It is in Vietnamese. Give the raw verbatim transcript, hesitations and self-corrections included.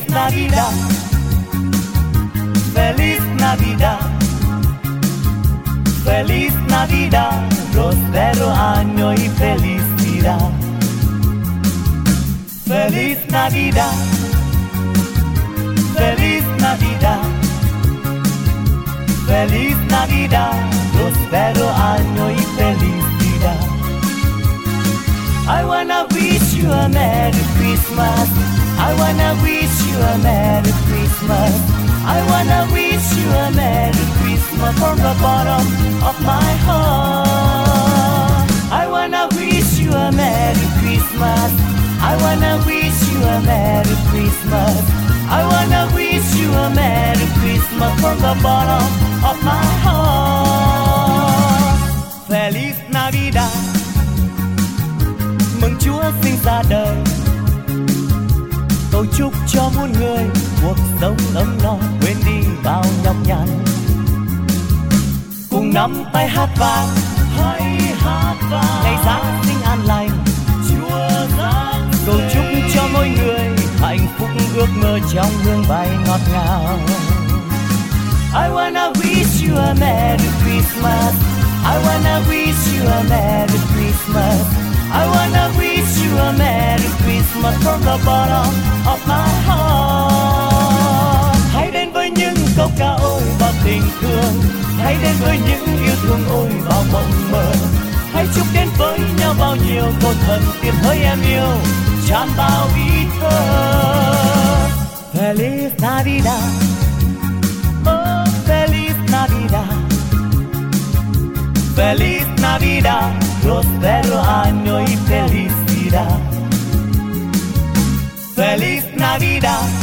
Navidad, Feliz Navidad, Feliz Navidad, próspero año y felicidad. Feliz Navidad, Feliz Navidad, Feliz Navidad, próspero año y felicidad. I wanna wish you a Merry Christmas. I wanna wish you a Merry Christmas. I wanna wish you a Merry Christmas from the bottom of my heart. I wanna wish you a Merry Christmas. I wanna wish you a Merry Christmas. I wanna wish you a Merry Christmas from the bottom of my heart. Feliz Navidad, mừng Chúa sinh ra đời. Cầu chúc cho muôn người cuộc sống ấm no, quên đi bao nhọc nhằn. Cùng nắm tay hát vang, hãy hát vang ngày Giáng sinh an lành. Chúa Giáng sinh. Cầu chúc cho mỗi người hạnh phúc ước mơ trong hương bay ngọt ngào. I wanna wish you a Merry Christmas. I wanna wish you a Merry Christmas. I wanna wish you a Merry Christmas from the bottom of my heart. Hãy đến với những câu ca ôi bao tình thương, hãy đến với những yêu thương ôi bao mộng mơ. Hãy chúc đến với nhau bao nhiêu câu thần tiên hỡi em yêu, tràn bao ý thơ. Feliz Navidad, oh Feliz Navidad, Feliz Navidad, próspero año y felicidad. Feliz Navidad,